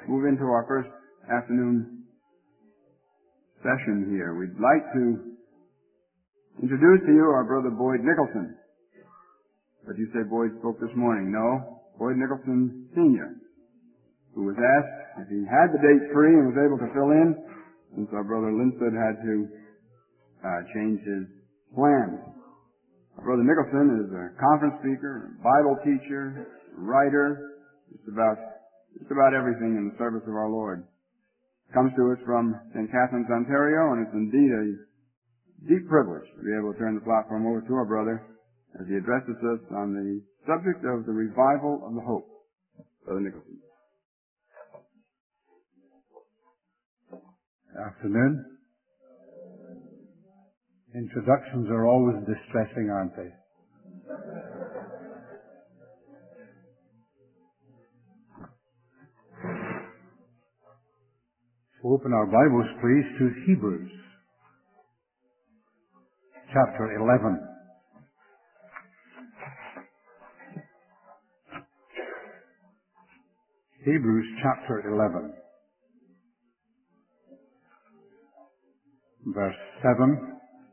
move into our first afternoon session here, we'd like to introduce to you our brother Boyd Nicholson. But you say Boyd spoke this morning. No, Boyd Nicholson Sr., who was asked if he had the dates free and was able to fill in, since our brother Linstead had to change his plans. Our brother Nicholson is a conference speaker, Bible teacher, writer, just about everything in the service of our Lord. Comes to us from St. Catharines, Ontario, and it's indeed a deep privilege to be able to turn the platform over to our brother as he addresses us on the subject of the revival of the hope. Brother Nicholson. Afternoon. Introductions are always distressing, aren't they? So open our Bibles, please, to Hebrews, chapter 11. Hebrews chapter 11, verse 7.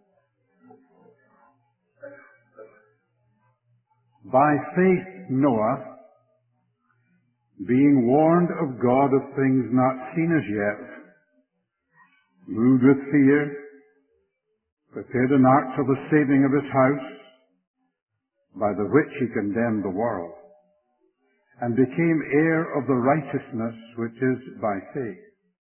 By faith Noah, being warned of God of things not seen as yet, moved with fear, prepared an ark for the saving of his house, by the which he condemned the world, and became heir of the righteousness which is by faith.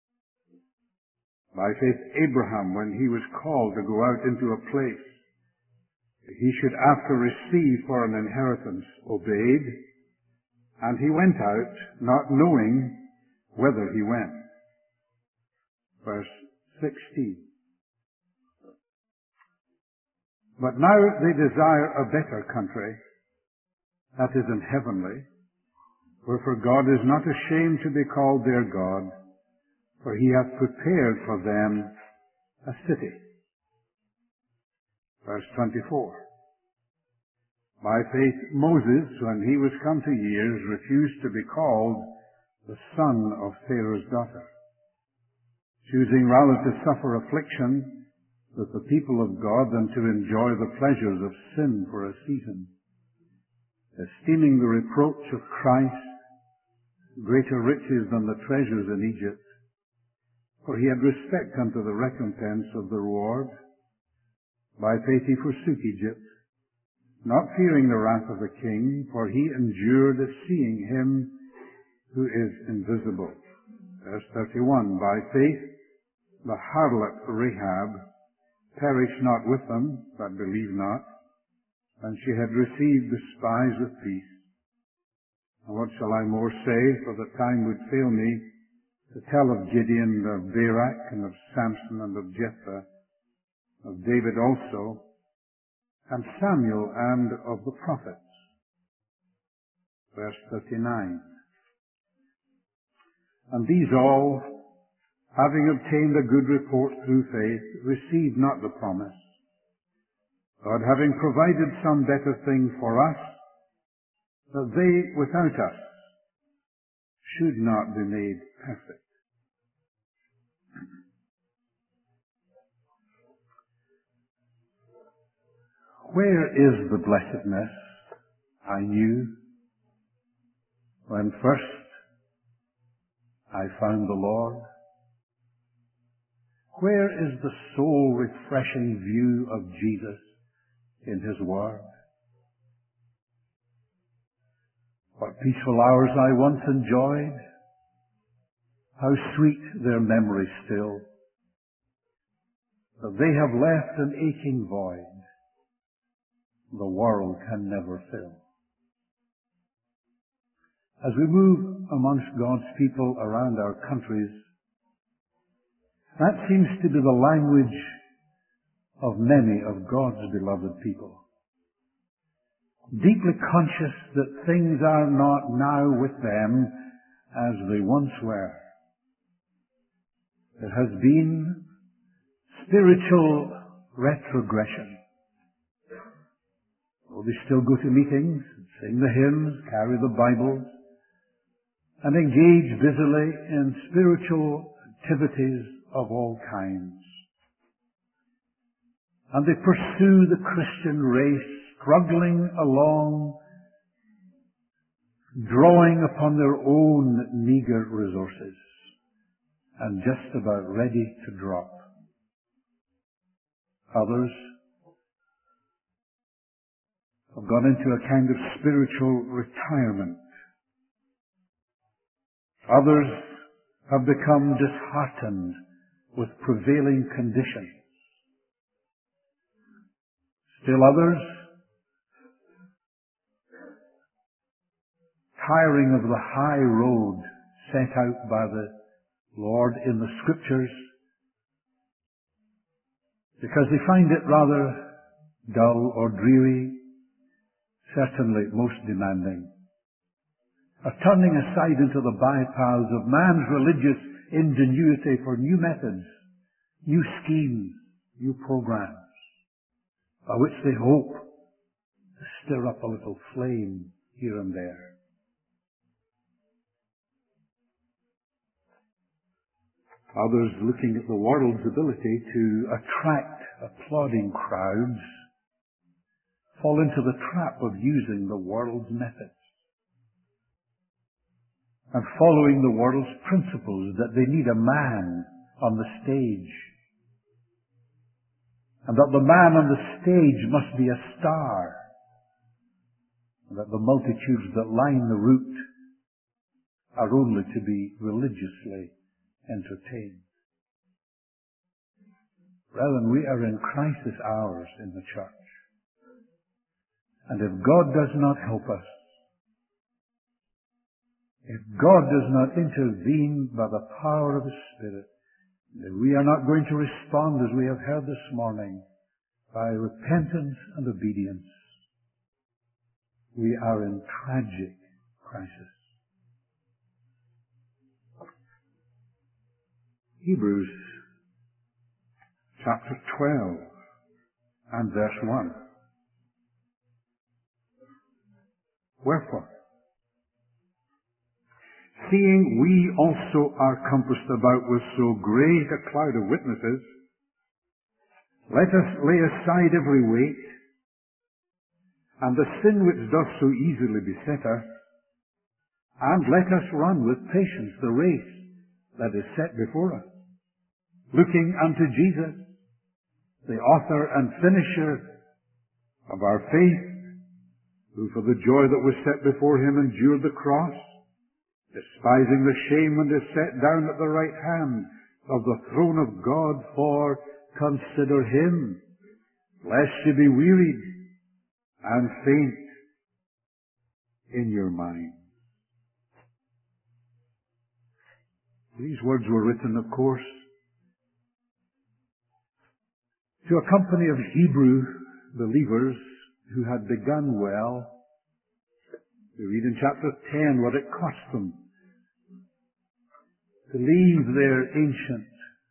By faith Abraham, when he was called to go out into a place he should after receive for an inheritance, obeyed, and he went out, not knowing whither he went. Verse 16. But now they desire a better country, that is in heavenly, wherefore God is not ashamed to be called their God, for he hath prepared for them a city. Verse 24. By faith Moses, when he was come to years, refused to be called the son of Pharaoh's daughter, choosing rather to suffer affliction with the people of God than to enjoy the pleasures of sin for a season, esteeming the reproach of Christ greater riches than the treasures in Egypt, for he had respect unto the recompense of the reward. By faith he forsook Egypt, not fearing the wrath of the king, for he endured seeing him who is invisible. Verse 31, by faith the harlot Rahab perished not with them, but believed not, and she had received the spies with peace. And what shall I more say, for the time would fail me, to tell of Gideon, and of Barak, and of Samson, and of Jephthah, of David also, and Samuel, and of the prophets. Verse 39. And these all, having obtained a good report through faith, received not the promise, God having provided some better thing for us, that they without us should not be made perfect. Where is the blessedness I knew when first I found the Lord? Where is the soul-refreshing view of Jesus in His Word? What peaceful hours I once enjoyed, how sweet their memory still, but they have left an aching void the world can never fill. As we move amongst God's people around our countries, that seems to be the language of many of God's beloved people. Deeply conscious that things are not now with them as they once were. There has been spiritual retrogression. Well, they still go to meetings, sing the hymns, carry the Bibles, and engage busily in spiritual activities of all kinds. And they pursue the Christian race, struggling along, drawing upon their own meager resources, and just about ready to drop. Others have gone into a kind of spiritual retirement. Others have become disheartened with prevailing conditions. Still others, tiring of the high road set out by the Lord in the Scriptures, because they find it rather dull or dreary, certainly most demanding, are turning aside into the bypaths of man's religious ingenuity for new methods, new schemes, new programs, by which they hope to stir up a little flame here and there. Others, looking at the world's ability to attract applauding crowds, fall into the trap of using the world's methods and following the world's principles that they need a man on the stage, and that the man on the stage must be a star, and that the multitudes that line the route are only to be religiously entertained. Brethren, we are in crisis hours in the church. And if God does not help us, if God does not intervene by the power of His Spirit, if we are not going to respond as we have heard this morning by repentance and obedience, we are in tragic crisis. Hebrews chapter 12 and verse 1. Wherefore, seeing we also are compassed about with so great a cloud of witnesses, let us lay aside every weight, and the sin which doth so easily beset us, and let us run with patience the race that is set before us, looking unto Jesus, the author and finisher of our faith, who for the joy that was set before him endured the cross, despising the shame, and is set down at the right hand of the throne of God. For consider him, lest ye be wearied and faint in your mind. These words were written, of course, to a company of Hebrew believers who had begun well. We read in chapter 10 what it cost them to leave their ancient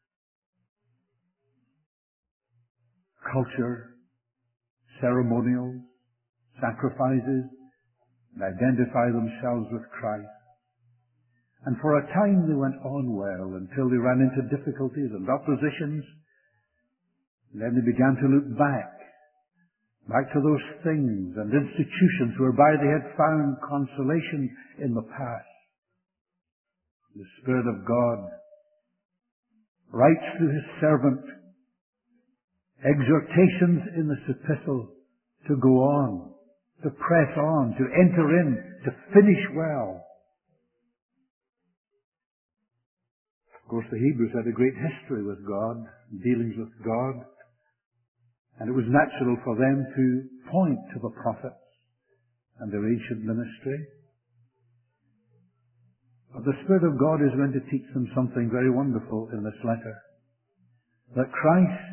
culture, ceremonials, sacrifices, and identify themselves with Christ. And for a time they went on well until they ran into difficulties and oppositions. And then they began to look back to those things and institutions whereby they had found consolation in the past. The Spirit of God writes through His servant exhortations in this epistle to go on, to press on, to enter in, to finish well. Of course, the Hebrews had a great history with God, dealings with God, and it was natural for them to point to the prophets and their ancient ministry. But the Spirit of God is going to teach them something very wonderful in this letter. That Christ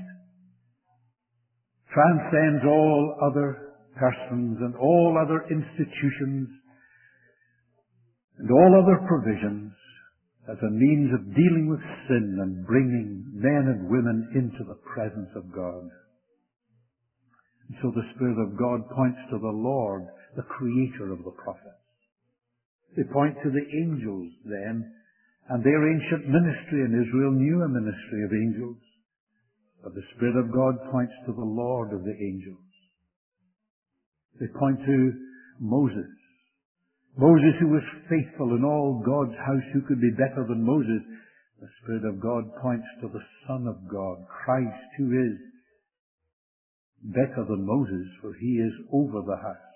transcends all other persons and all other institutions and all other provisions as a means of dealing with sin and bringing men and women into the presence of God. And so the Spirit of God points to the Lord, the Creator of the prophets, They point to the angels then, and their ancient ministry in Israel knew a ministry of angels. But the Spirit of God points to the Lord of the angels. They point to Moses. Moses, who was faithful in all God's house, who could be better than Moses? The Spirit of God points to the Son of God, Christ, who is better than Moses, for he is over the house.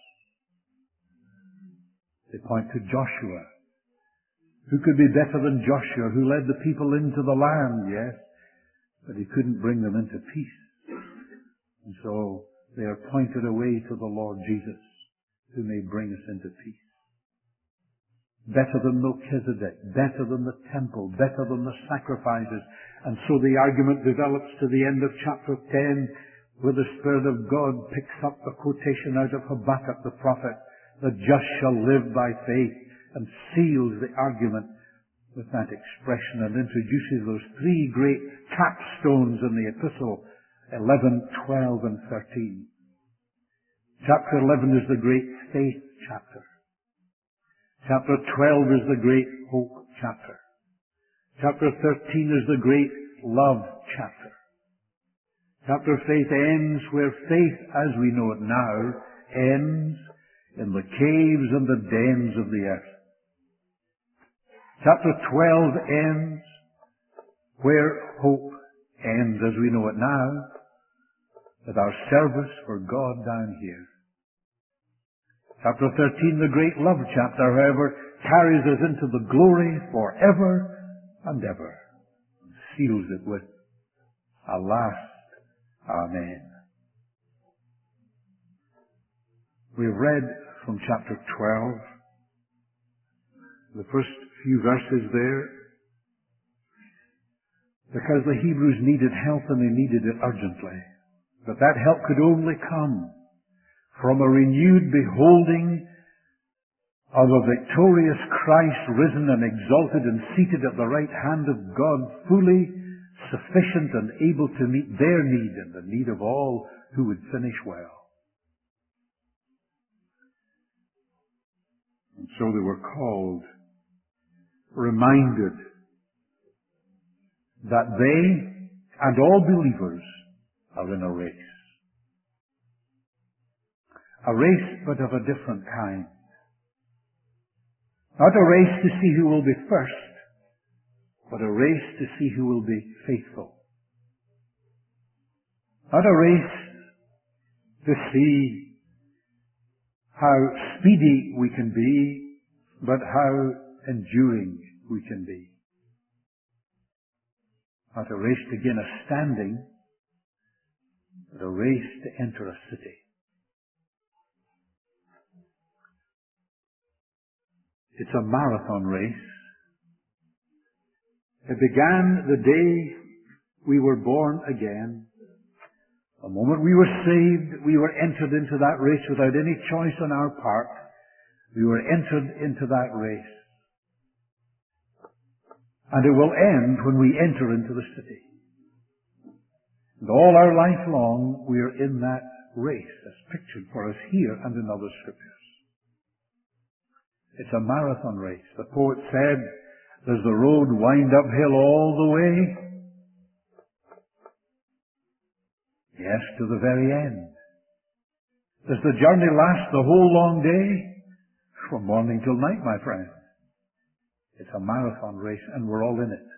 They point to Joshua. Who could be better than Joshua, who led the people into the land, yes, but he couldn't bring them into peace. And so they are pointed away to the Lord Jesus, who may bring us into peace. Better than Melchizedek, better than the temple, better than the sacrifices. And so the argument develops to the end of chapter 10, where the Spirit of God picks up the quotation out of Habakkuk the prophet, "The just shall live by faith," and seals the argument with that expression and introduces those three great capstones in the epistle, 11, 12, and 13. Chapter 11 is the great faith chapter. Chapter 12 is the great hope chapter. Chapter 13 is the great love chapter. Chapter faith ends where faith, as we know it now, ends in the caves and the dens of the earth. Chapter 12 ends where hope ends, as we know it now, with our service for God down here. Chapter 13, the great love chapter, however, carries us into the glory forever and ever, and seals it with a last Amen. We've read from chapter 12, the first few verses there, because the Hebrews needed help and they needed it urgently. But that help could only come from a renewed beholding of a victorious Christ risen and exalted and seated at the right hand of God, fully sufficient and able to meet their need and the need of all who would finish well. And so they were called, reminded that they and all believers are in a race. A race, but of a different kind. Not a race to see who will be first, but a race to see who will be faithful. Not a race to see how speedy we can be, but how enduring we can be. Not a race to gain a standing, but a race to enter a city. It's a marathon race. It began the day we were born again. The moment we were saved, we were entered into that race without any choice on our part. We were entered into that race. And it will end when we enter into the city. And all our life long, we are in that race as pictured for us here and in other scriptures. It's a marathon race. The poet said, does the road wind uphill all the way? Yes, to the very end. Does the journey last the whole long day? From morning till night, my friend. It's a marathon race, and we're all in it.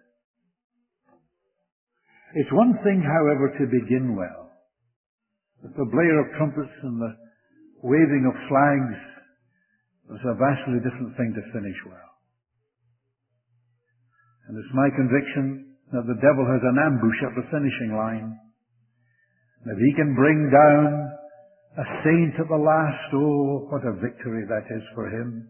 It's one thing, however, to begin well. With the blare of trumpets and the waving of flags, it's a vastly different thing to finish well. And it's my conviction that the devil has an ambush at the finishing line. And if he can bring down a saint at the last, oh, what a victory that is for him.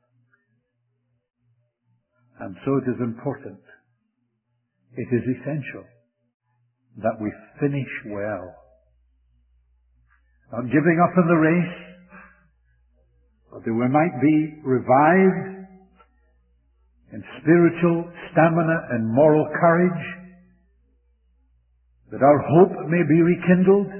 And so it is important, it is essential, that we finish well. Not giving up in the race, but that we might be revived in spiritual stamina and moral courage, that our hope may be rekindled,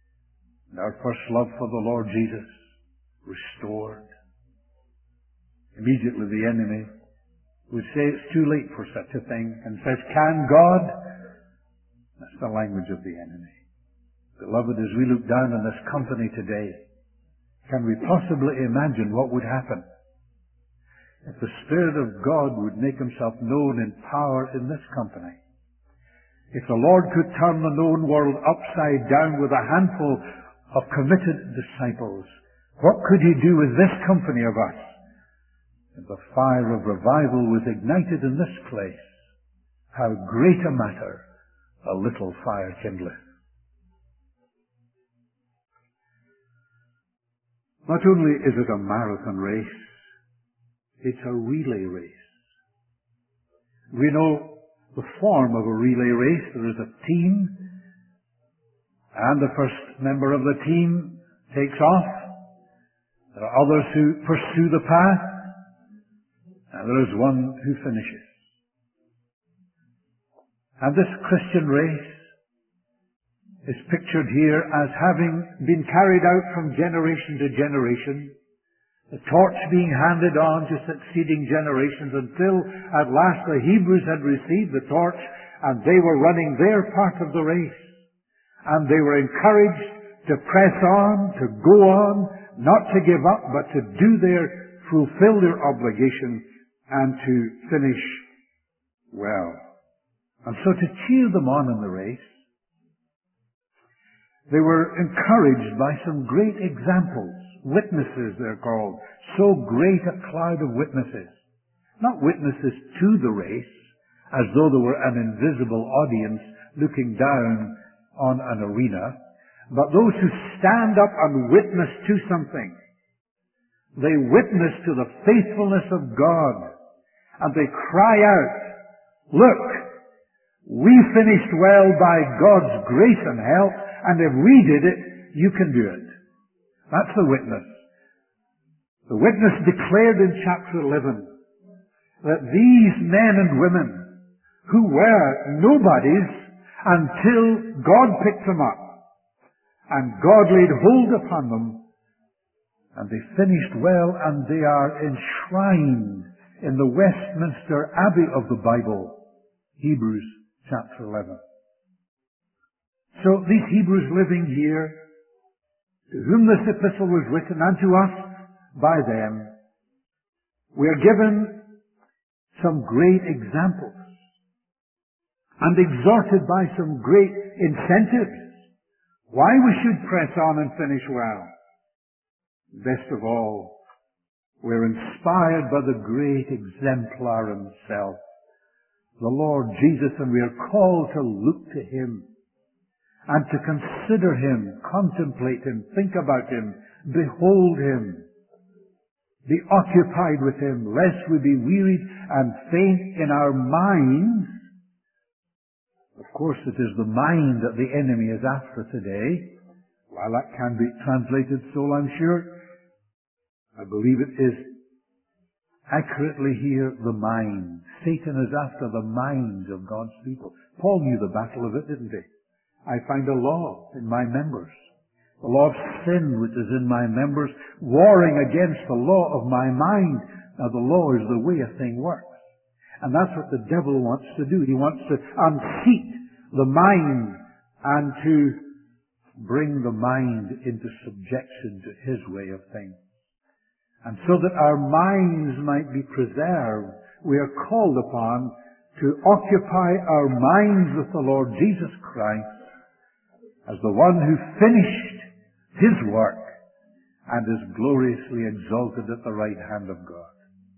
and our first love for the Lord Jesus restored. Immediately the enemy would say it's too late for such a thing and says, can God? That's the language of the enemy. Beloved, as we look down on this company today, can we possibly imagine what would happen if the Spirit of God would make Himself known in power in this company? If the Lord could turn the known world upside down with a handful of committed disciples, what could He do with this company of us? If the fire of revival was ignited in this place, how great a matter a little fire kindleth. Not only is it a marathon race, it's a relay race. We know the form of a relay race. There is a team, and the first member of the team takes off. There are others who pursue the path, and there is one who finishes. And this Christian race is pictured here as having been carried out from generation to generation, the torch being handed on to succeeding generations until at last the Hebrews had received the torch and they were running their part of the race. And they were encouraged to press on, to go on, not to give up, but to fulfill their obligation and to finish well. And so to cheer them on in the race, they were encouraged by some great examples. Witnesses, they're called. So great a cloud of witnesses. Not witnesses to the race, as though there were an invisible audience looking down on an arena, but those who stand up and witness to something. They witness to the faithfulness of God, and they cry out, look, we finished well by God's grace and help, and if we did it, you can do it. That's the witness. The witness declared in chapter 11 that these men and women who were nobodies until God picked them up and God laid hold upon them, and they finished well, and they are enshrined in the Westminster Abbey of the Bible, Hebrews chapter 11. So these Hebrews living here, to whom this epistle was written, and to us by them, we are given some great examples and exhorted by some great incentives why we should press on and finish well. Best of all, we're inspired by the great exemplar himself, the Lord Jesus, and we are called to look to Him and to consider Him, contemplate Him, think about Him, behold Him, be occupied with Him, lest we be wearied and faint in our minds. Of course, it is the mind that the enemy is after today. While that can be translated soul, I'm sure, I believe it is accurately here the mind. Satan is after the minds of God's people. Paul knew the battle of it, didn't he? I find a law in my members, the law of sin which is in my members, warring against the law of my mind. Now the law is the way a thing works. And that's what the devil wants to do. He wants to unseat the mind and to bring the mind into subjection to his way of things. And so that our minds might be preserved, we are called upon to occupy our minds with the Lord Jesus Christ as the one who finished His work and is gloriously exalted at the right hand of God.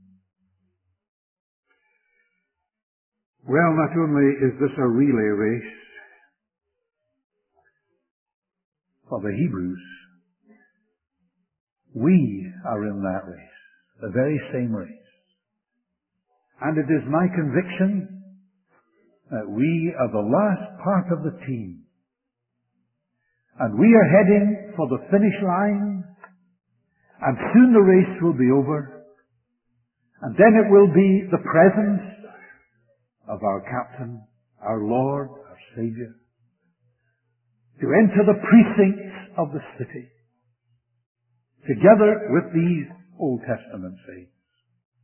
Well, not only is this a relay race for the Hebrews, we are in that race, the very same race. And it is my conviction that we are the last part of the team. And we are heading for the finish line, and soon the race will be over, and then it will be the presence of our captain, our Lord, our Savior, to enter the precincts of the city, together with these Old Testament saints.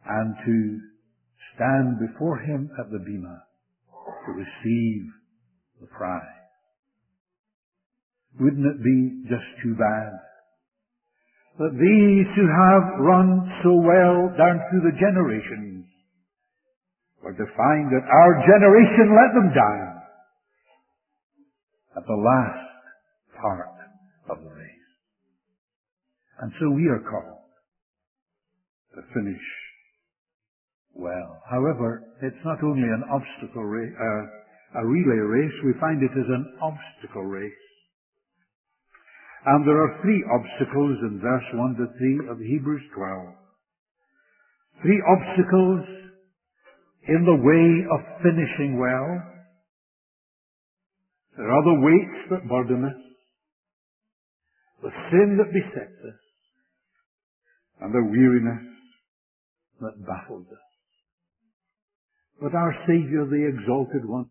and to stand before him at the bema to receive the prize. Wouldn't it be just too bad that these who have run so well down through the generations were to find that our generation let them down at the last part of the race? And so we are called to finish well. However, it's not only an obstacle race, a relay race. We find it is an obstacle race. And there are 3 obstacles in verse 1 to 3 of Hebrews 12. 3 obstacles in the way of finishing well. There are the weights that burden us, the sin that besets us, and the weariness that baffles us. But our Savior, the Exalted One,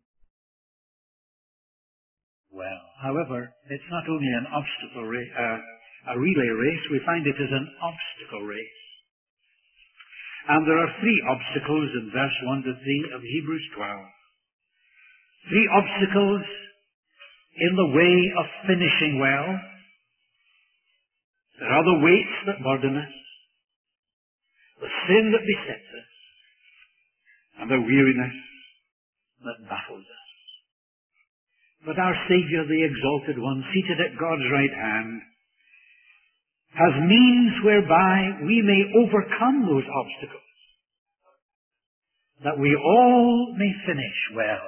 well, however, it's not only an obstacle race, a relay race. We find it is an obstacle race. And there are 3 obstacles in verse 1 to 3 of Hebrews 12. 3 obstacles in the way of finishing well. There are the weights that burden us, the sin that besets us, and the weariness that baffles us. But our Savior, the Exalted One, seated at God's right hand, has means whereby we may overcome those obstacles, that we all may finish well.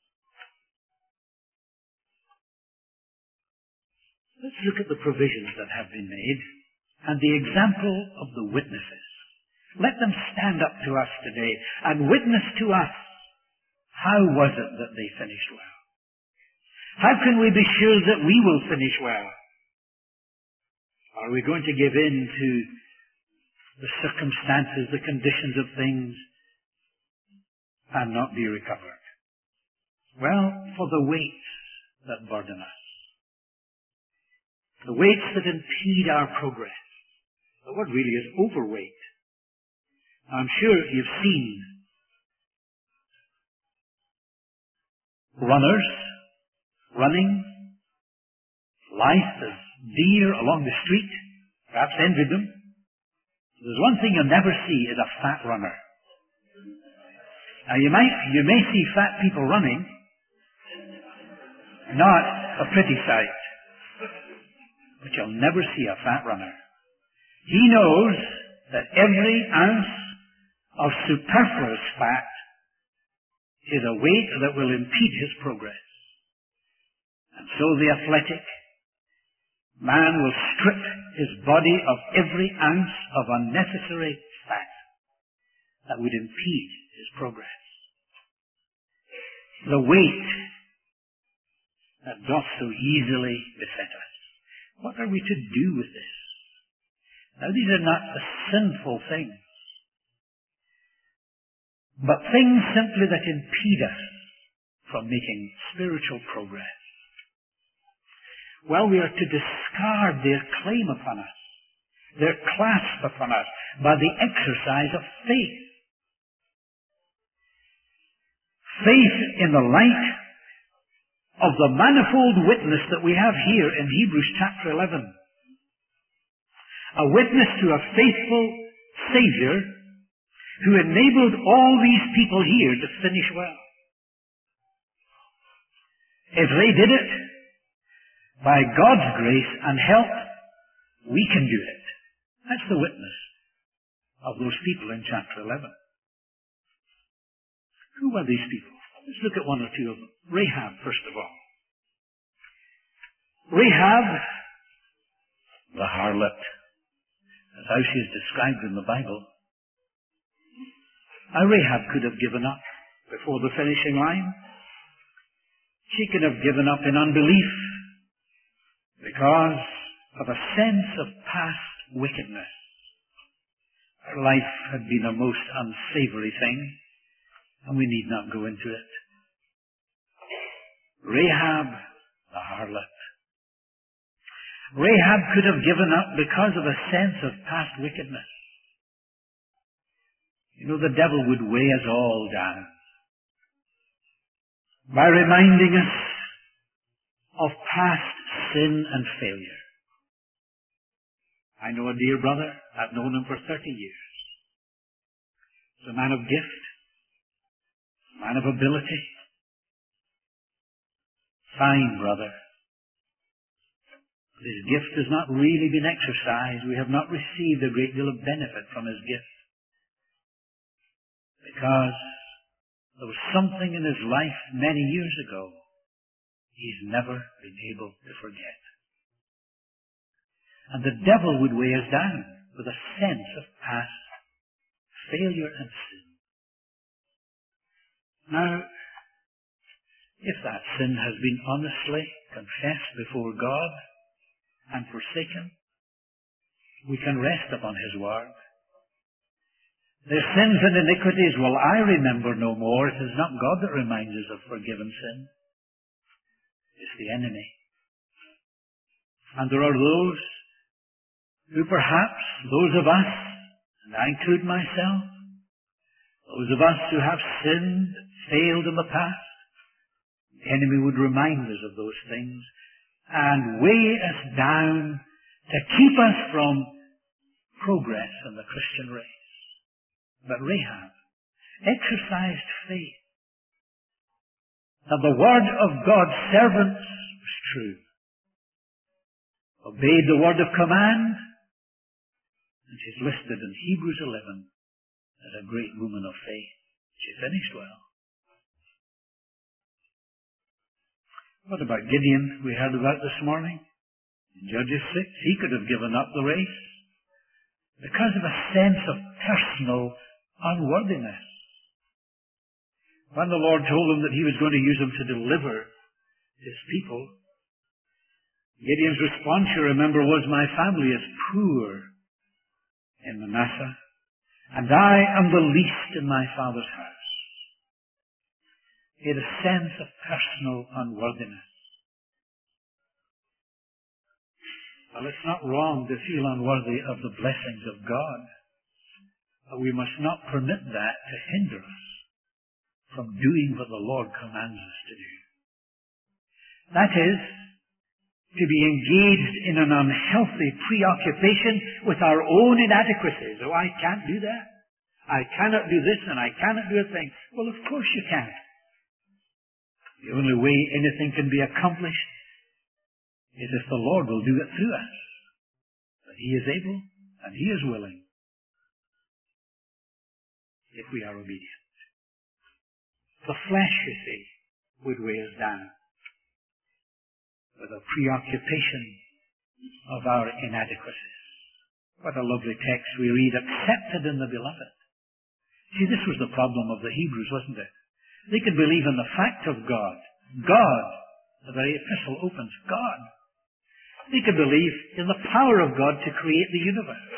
Let's look at the provisions that have been made and the example of the witnesses. Let them stand up to us today and witness to us. How was it that they finished well? How can we be sure that we will finish well? Are we going to give in to the circumstances, the conditions of things, and not be recovered? Well, for the weights that burden us, the weights that impede our progress. The word really is overweight. I'm sure you've seen runners running lithe as deer along the street, perhaps envied them. There's one thing you'll never see is a fat runner. Now you may see fat people running, not a pretty sight, but you'll never see a fat runner. He knows that every ounce of superfluous fat is a weight that will impede his progress. And so the athletic man will strip his body of every ounce of unnecessary fat that would impede his progress. The weight that doth so easily beset us. What are we to do with this? Now these are not the sinful things, but things simply that impede us from making spiritual progress. Well, we are to discard their claim upon us, their clasp upon us, by the exercise of faith. Faith in the light of the manifold witness that we have here in Hebrews chapter 11. A witness to a faithful Savior who enabled all these people here to finish well. If they did it, by God's grace and help, we can do it. That's the witness of those people in chapter 11. Who were these people? Let's look at one or two of them. Rahab, first of all. Rahab, the harlot, that's how she is described in the Bible. Now Rahab could have given up before the finishing line. She could have given up in unbelief because of a sense of past wickedness. Her life had been a most unsavory thing, and we need not go into it. Rahab, the harlot. Rahab could have given up because of a sense of past wickedness. You know, the devil would weigh us all down by reminding us of past sin and failure. I know a dear brother. I've known him for 30 years. He's a man of gift, a man of ability. Fine brother. His gift has not really been exercised. We have not received a great deal of benefit from his gift. Because there was something in his life many years ago he's never been able to forget. And the devil would weigh us down with a sense of past failure and sin. Now, if that sin has been honestly confessed before God and forsaken, we can rest upon his word. Their sins and iniquities will I remember no more. It is not God that reminds us of forgiven sin. It's the enemy. And there are those who perhaps, those of us, and I include myself, those of us who have sinned, failed in the past, the enemy would remind us of those things and weigh us down to keep us from progress in the Christian race. But Rahab exercised faith that the word of God's servants was true, obeyed the word of command, and she's listed in Hebrews 11 as a great woman of faith. She finished well. What about Gideon, we heard about this morning? In Judges 6, he could have given up the race because of a sense of personal unworthiness. When the Lord told him that he was going to use him to deliver his people, Gideon's response, you remember, was, my family is poor in Manasseh, and I am the least in my father's house. He had a sense of personal unworthiness. Well, it's not wrong to feel unworthy of the blessings of God, but we must not permit that to hinder us from doing what the Lord commands us to do. That is, to be engaged in an unhealthy preoccupation with our own inadequacies. Oh, I can't do that. I cannot do this and I cannot do a thing. Well, of course you can't. The only way anything can be accomplished is if the Lord will do it through us. But he is able and he is willing if we are obedient. The flesh, you see, would weigh us down with a preoccupation of our inadequacies. What a lovely text we read, accepted in the beloved. See, this was the problem of the Hebrews, wasn't it? They could believe in the fact of God. God, the very epistle opens, God. They could believe in the power of God to create the universe.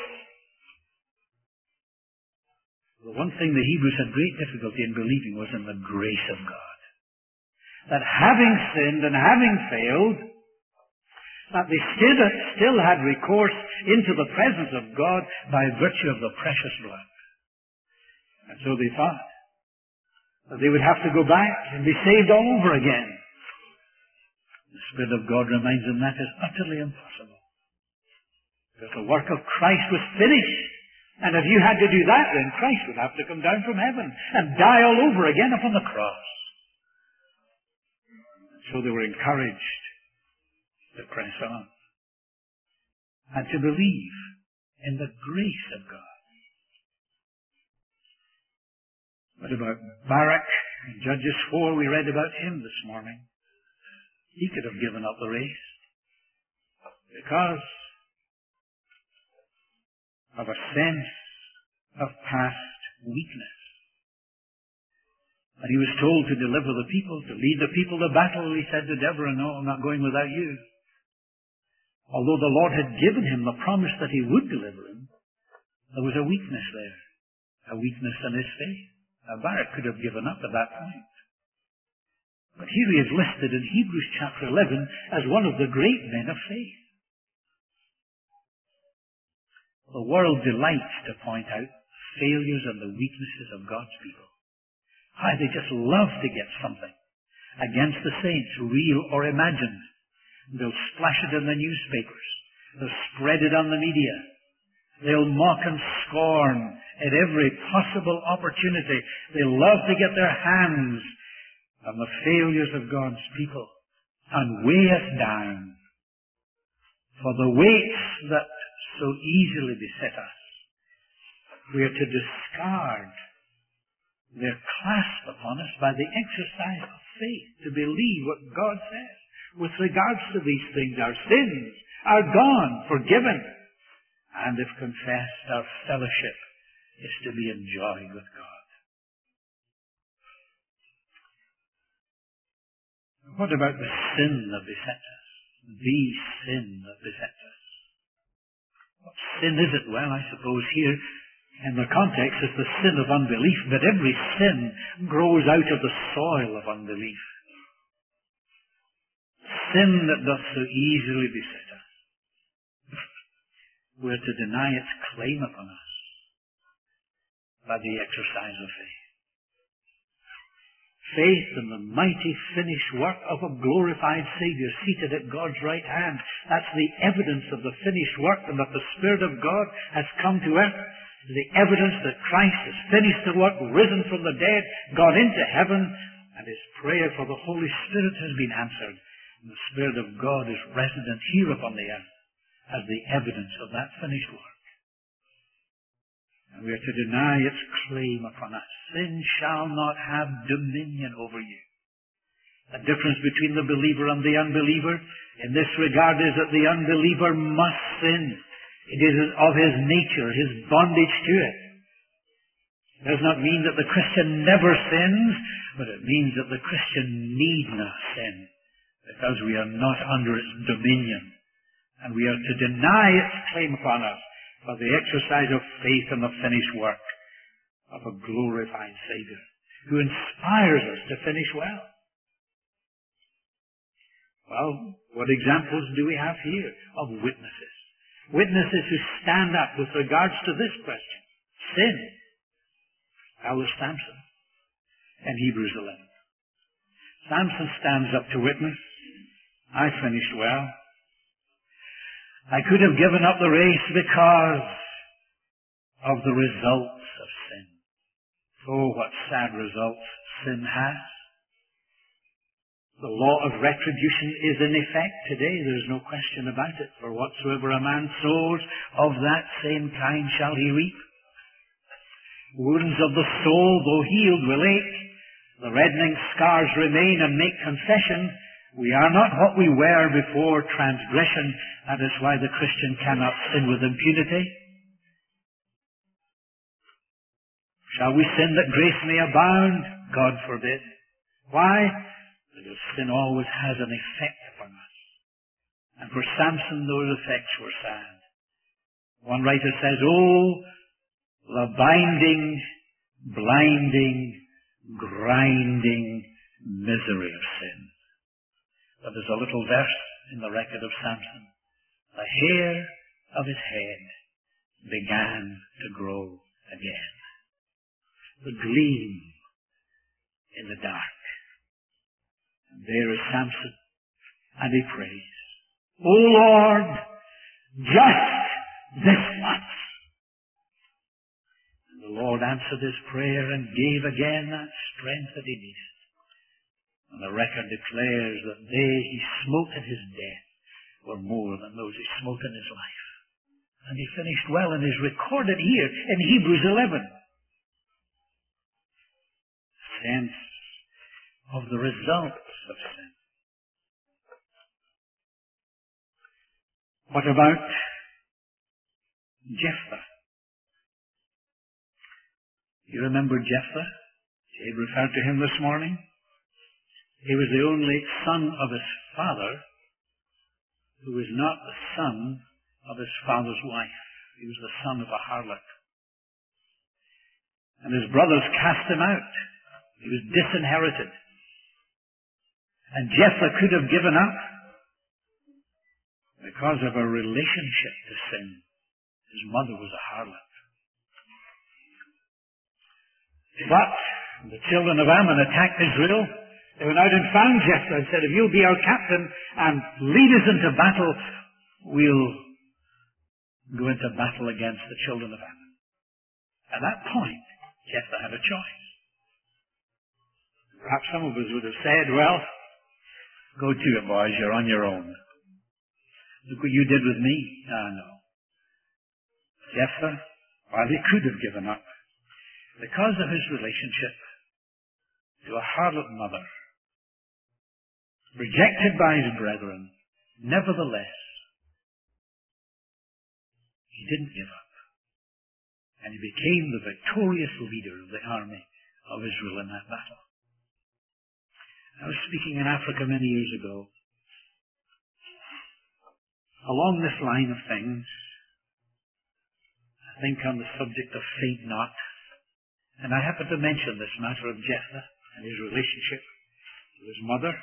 The one thing the Hebrews had great difficulty in believing was in the grace of God. That having sinned and having failed, that they still had recourse into the presence of God by virtue of the precious blood. And so they thought that they would have to go back and be saved all over again. The Spirit of God reminds them that is utterly impossible. Because the work of Christ was finished. And if you had to do that, then Christ would have to come down from heaven and die all over again upon the cross. So they were encouraged to press on and to believe in the grace of God. What about Barak? In Judges 4, we read about him this morning. He could have given up the race because of a sense of past weakness. And he was told to deliver the people, to lead the people to battle. He said to Deborah, no, I'm not going without you. Although the Lord had given him the promise that he would deliver him, there was a weakness there, a weakness in his faith. Now, Barak could have given up at that point. But here he is listed in Hebrews chapter 11 as one of the great men of faith. The world delights to point out failures and the weaknesses of God's people. Why, they just love to get something against the saints, real or imagined. They'll splash it in the newspapers. They'll spread it on the media. They'll mock and scorn at every possible opportunity. They love to get their hands on the failures of God's people and weigh us down. For the weights that so easily beset us, we are to discard their clasp upon us by the exercise of faith, to believe what God says. With regards to these things, our sins are gone, forgiven, and if confessed, our fellowship is to be enjoyed with God. What about the sin that besets us? The sin that besets us. What sin is it? Well, I suppose here, in the context, is the sin of unbelief, but every sin grows out of the soil of unbelief. Sin that doth so easily beset us. We're to deny its claim upon us by the exercise of faith. Faith in the mighty finished work of a glorified Savior seated at God's right hand. That's the evidence of the finished work and that the Spirit of God has come to earth. The evidence that Christ has finished the work, risen from the dead, gone into heaven, and his prayer for the Holy Spirit has been answered. And the Spirit of God is resident here upon the earth as the evidence of that finished work. And we are to deny its claim upon us. Sin shall not have dominion over you. The difference between the believer and the unbeliever in this regard is that the unbeliever must sin. It is of his nature, his bondage to it. It does not mean that the Christian never sins, but it means that the Christian need not sin, because we are not under its dominion. And we are to deny its claim upon us by the exercise of faith in the finished work of a glorified Savior, who inspires us to finish well. Well, what examples do we have here of witnesses? Witnesses who stand up with regards to this question. Sin. How was Samson in Hebrews 11? Samson stands up to witness. I finished well. I could have given up the race because of the results of sin. Oh, what sad results sin has. The law of retribution is in effect today. There's no question about it. For whatsoever a man sows, of that same kind shall he reap. Wounds of the soul, though healed, will ache. The reddening scars remain and make confession. We are not what we were before transgression. That is why the Christian cannot sin with impunity. Shall we sin that grace may abound? God forbid. Why? Because sin always has an effect upon us. And for Samson, those effects were sad. One writer says, oh, the binding, blinding, grinding misery of sin. But there's a little verse in the record of Samson. The hair of his head began to grow again. The gleam in the dark. And there is Samson, and he prays, O Lord, just this once. And the Lord answered his prayer and gave again that strength that he needed. And the record declares that they he smote in his death were more than those he smote in his life. And he finished well and is recorded here in Hebrews 11. Sense of the results of sin. What about Jephthah? You remember Jephthah? Abe referred to him this morning. He was the only son of his father who was not the son of his father's wife. He was the son of a harlot. And his brothers cast him out. He was disinherited. And Jephthah could have given up because of a relationship to sin. His mother was a harlot. But the children of Ammon attacked Israel. They went out and found Jephthah and said, if you'll be our captain and lead us into battle, we'll go into battle against the children of Ammon. At that point, Jephthah had a choice. Perhaps some of us would have said, well, go to it, boys, you're on your own. Look what you did with me. No. Jephthah, while he could have given up, because of his relationship to a harlot mother, rejected by his brethren, nevertheless, he didn't give up. And he became the victorious leader of the army of Israel in that battle. I was speaking in Africa many years ago. Along this line of things, I think on the subject of faint not, and I happened to mention this matter of Jephthah and his relationship with his mother.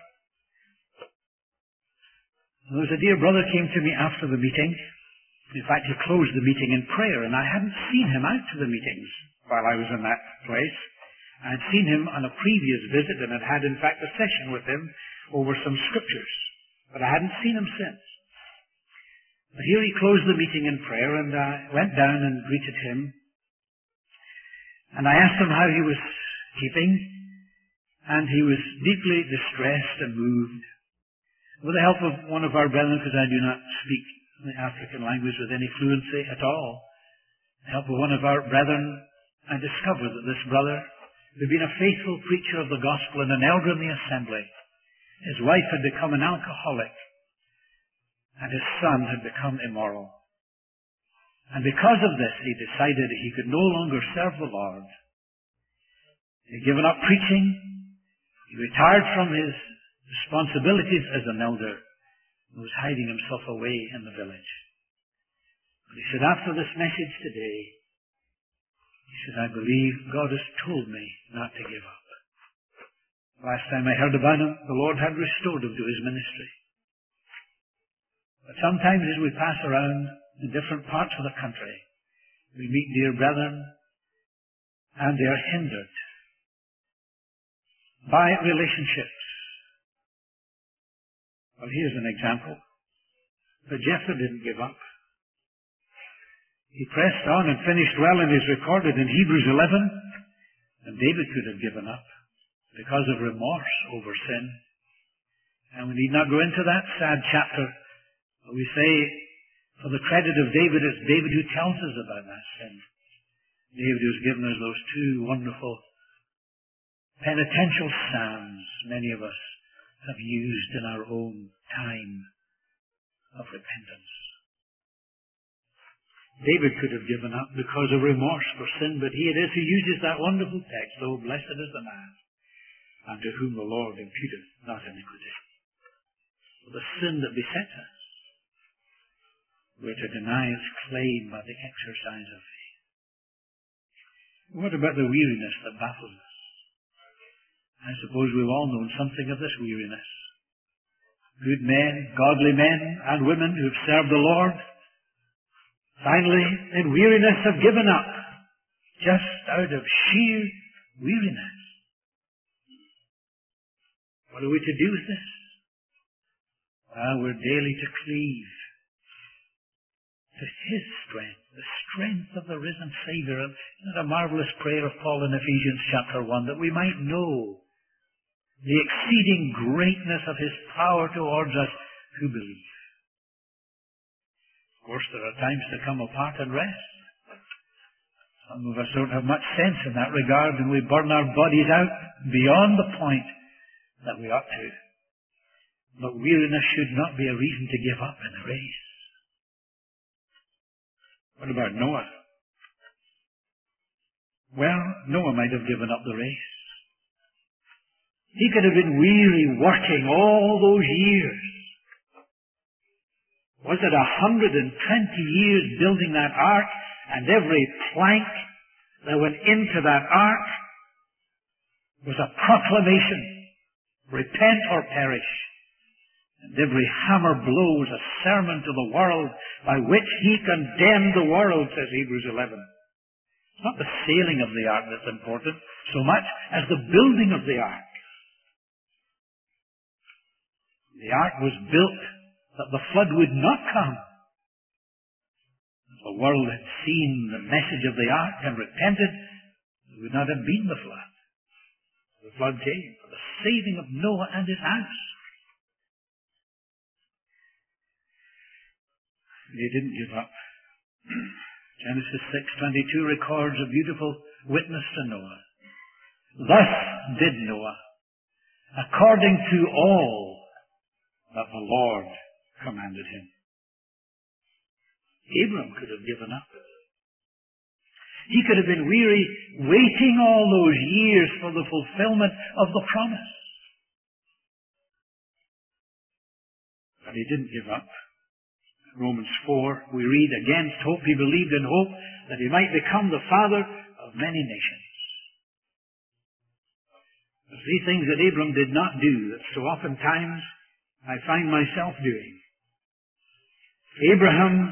There was a dear brother came to me after the meeting. In fact, he closed the meeting in prayer, and I hadn't seen him out to the meetings while I was in that place. I had seen him on a previous visit and had had, in fact, a session with him over some scriptures, but I hadn't seen him since. But here he closed the meeting in prayer, and I went down and greeted him, and I asked him how he was keeping, and he was deeply distressed and moved. With the help of one of our brethren, because I do not speak the African language with any fluency at all, with the help of one of our brethren, I discovered that this brother, who had been a faithful preacher of the gospel and an elder in the assembly, his wife had become an alcoholic, and his son had become immoral. And because of this, he decided he could no longer serve the Lord. He had given up preaching. He retired from his responsibilities as an elder and was hiding himself away in the village. But he said, after this message today, he said, I believe God has told me not to give up. Last time I heard about him, the Lord had restored him to his ministry. But sometimes as we pass around in different parts of the country, we meet dear brethren, and they are hindered by relationships. Well, here's an example. But Jephthah didn't give up. He pressed on and finished well, and is recorded in Hebrews 11. And David could have given up because of remorse over sin. And we need not go into that sad chapter. We say, for the credit of David, it's David who tells us about that sin. David who's given us those two wonderful penitential psalms many of us have used in our own time of repentance. David could have given up because of remorse for sin, but he it is who uses that wonderful text, "Oh, blessed is the man unto whom the Lord imputeth not iniquity." For the sin that besets us, we're to deny its claim by the exercise of faith. What about the weariness that baffles us? I suppose we've all known something of this weariness. Good men, godly men and women who have served the Lord, finally, in weariness, have given up, just out of sheer weariness. What are we to do with this? Well, we're daily to cleave to His strength, the strength of the risen Savior. Isn't it a marvelous prayer of Paul in Ephesians chapter 1, that we might know the exceeding greatness of His power towards us who believe. Of course, there are times to come apart and rest. Some of us don't have much sense in that regard, and we burn our bodies out beyond the point that we ought to. But weariness should not be a reason to give up in the race. What about Noah? Well, Noah might have given up the race. He could have been weary working all those years. Was it 120 years building that ark, and every plank that went into that ark was a proclamation, repent or perish. And every hammer blow was a sermon to the world by which He condemned the world, says Hebrews 11. It's not the sailing of the ark that's important. so much as the building of the ark. The ark was built that the flood would not come. If the world had seen the message of the ark and repented, there would not have been the flood. The flood came for the saving of Noah and his house. They didn't give up. Genesis 6:22 records a beautiful witness to Noah. Thus did Noah, according to all that the Lord commanded him. Abram could have given up. He could have been weary waiting all those years for the fulfillment of the promise. But he didn't give up. In Romans 4, we read, against hope he believed in hope that he might become the father of many nations. The three things that Abram did not do that so oftentimes I find myself doing. Abraham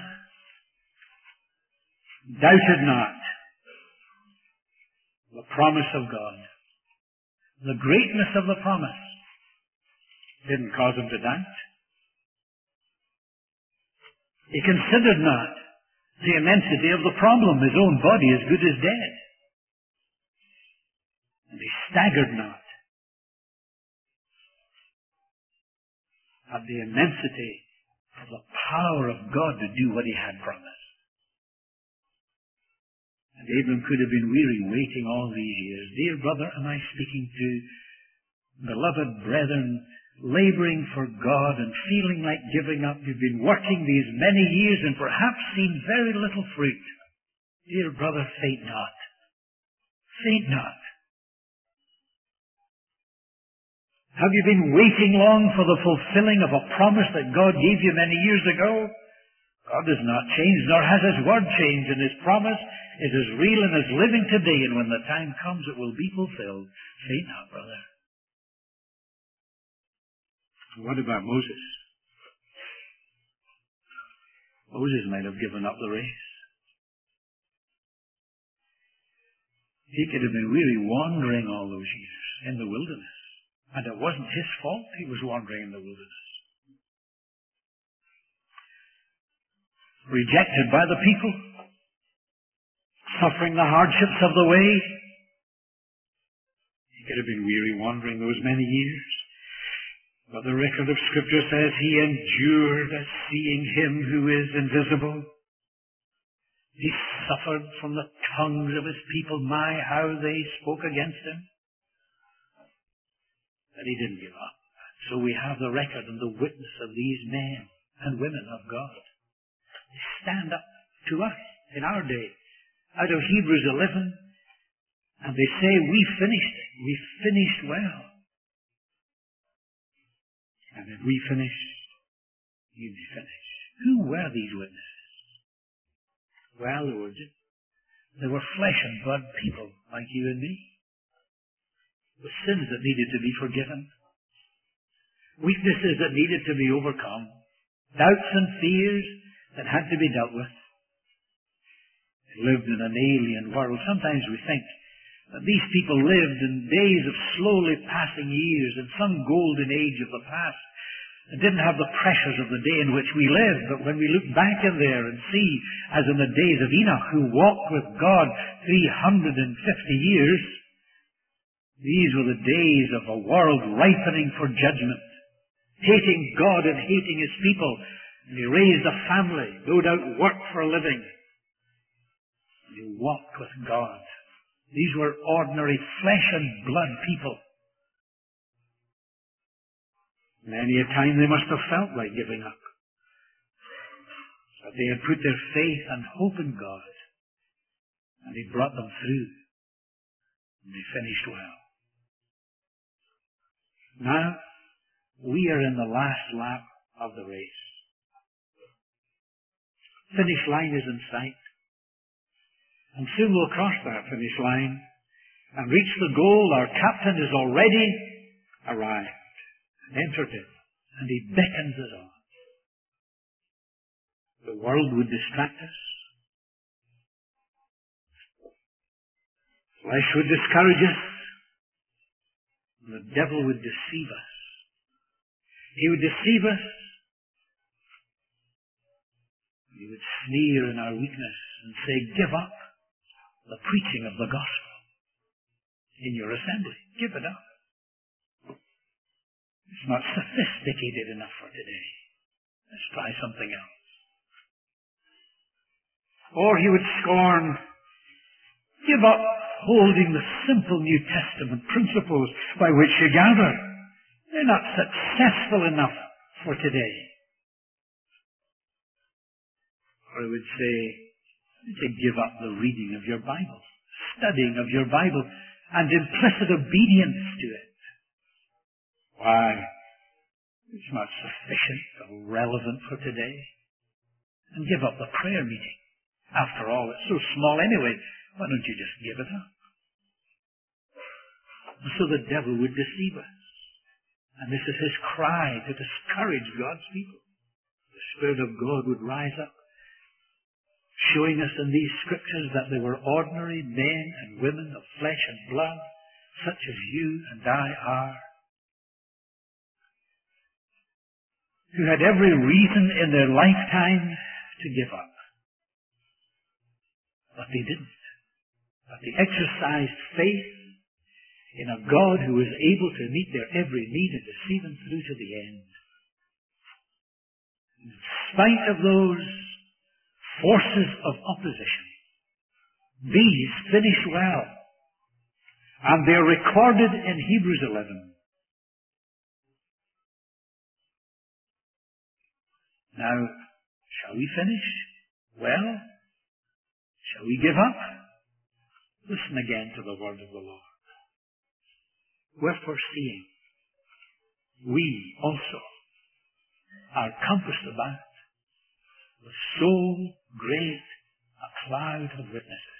doubted not the promise of God. The greatness of the promise didn't cause him to doubt. He considered not the immensity of the problem, his own body as good as dead. And he staggered not at the immensity of the power of God to do what he had promised. And Abram could have been weary waiting all these years. Dear brother, am I speaking to beloved brethren laboring for God and feeling like giving up? You've been working these many years and perhaps seen very little fruit. Dear brother, faint not. Faint not. Have you been waiting long for the fulfilling of a promise that God gave you many years ago? God has not changed, nor has His word changed, and His promise is as real and as living today, and when the time comes it will be fulfilled. Faint not, brother. What about Moses? Moses might have given up the race. He could have been weary wandering all those years in the wilderness. And it wasn't his fault he was wandering in the wilderness. Rejected by the people, suffering the hardships of the way. He could have been weary wandering those many years. But the record of Scripture says he endured as seeing Him who is invisible. He suffered from the tongues of his people. My, how they spoke against him. But he didn't give up. So we have the record and the witness of these men and women of God. They stand up to us in our day out of Hebrews 11 and they say, we finished it. We finished well. And if we finish, you may finish. Who were these witnesses? Well, they were flesh and blood people like you and me. With sins that needed to be forgiven. Weaknesses that needed to be overcome. Doubts and fears that had to be dealt with. They lived in an alien world. Sometimes we think that these people lived in days of slowly passing years in some golden age of the past. They didn't have the pressures of the day in which we live. But when we look back in there and see, as in the days of Enoch, who walked with God 350 years, these were the days of a world ripening for judgment, hating God and hating His people. And he raised a family, no doubt worked for a living. And he walked with God. These were ordinary flesh and blood people. Many a time they must have felt like giving up. But they had put their faith and hope in God. And He brought them through. And they finished well. Now, we are in the last lap of the race. Finish line is in sight. And soon we'll cross that finish line and reach the goal. Our captain is already arrived and entered it, and he beckons us on. The world would distract us. Flesh would discourage us. The devil would deceive us. He would deceive us. He would sneer in our weakness and say, give up the preaching of the gospel in your assembly. Give it up. It's not sophisticated enough for today. Let's try something else. Or he would scorn, give up holding the simple New Testament principles by which you gather. They're not successful enough for today. Or he would say, to give up the reading of your Bible, studying of your Bible, and implicit obedience to it. Why? It's not sufficient or relevant for today. And give up the prayer meeting. After all, it's so small anyway. Why don't you just give it up? And so the devil would deceive us. And this is his cry to discourage God's people. The Spirit of God would rise up, showing us in these scriptures that they were ordinary men and women of flesh and blood, such as you and I are, who had every reason in their lifetime to give up. But they didn't. But they exercised faith in a God who was able to meet their every need and to see them through to the end. In spite of those forces of opposition, these finished well. And they're recorded in Hebrews 11. Now, shall we finish well? Shall we give up? Listen again to the word of the Lord. Wherefore, seeing we also are compassed about with so great a cloud of witnesses,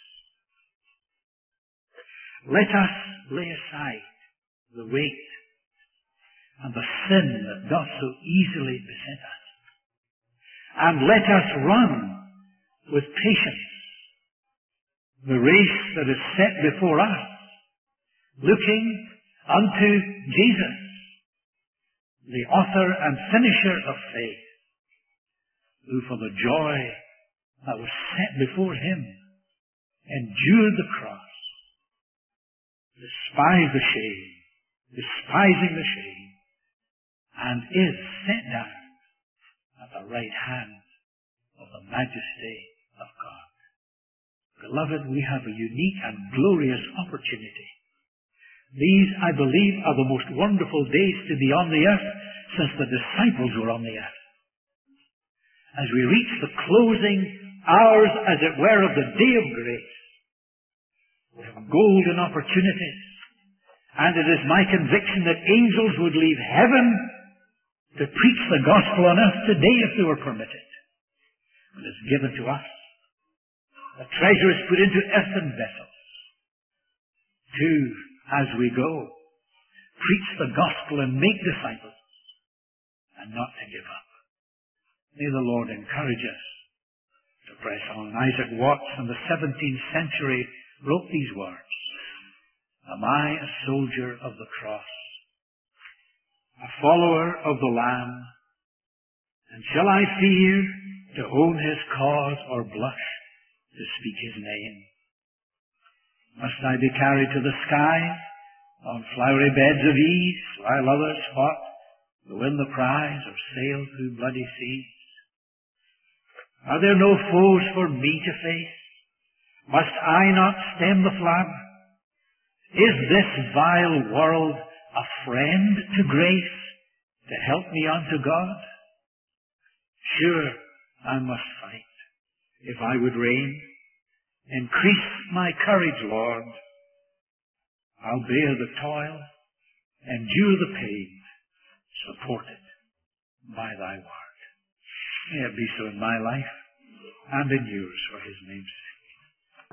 let us lay aside the weight and the sin that doth so easily beset us, and let us run with patience the race that is set before us, looking unto Jesus, the author and finisher of faith, who for the joy that was set before him endured the cross, despising the shame, and is set down at the right hand of the majesty of God. Beloved, we have a unique and glorious opportunity. These, I believe, are the most wonderful days to be on the earth since the disciples were on the earth. As we reach the closing hours, as it were, of the day of grace, we have golden opportunities. And it is my conviction that angels would leave heaven to preach the gospel on earth today if they were permitted. It is given to us. The treasure is put into earthen vessels to, as we go, preach the gospel and make disciples, and not to give up. May the Lord encourage us to press on. Isaac Watts in the 17th century wrote these words: Am I a soldier of the cross, a follower of the Lamb, and shall I fear to own his cause or blush to speak his name? Must I be carried to the sky on flowery beds of ease, while others fought to win the prize or sail through bloody seas? Are there no foes for me to face? Must I not stem the flood? Is this vile world a friend to grace to help me unto God? Sure, I must fight if I would reign. Increase my courage, Lord. I'll bear the toil, endure the pain, supported by thy word. May it be so in my life and in yours for his name's sake.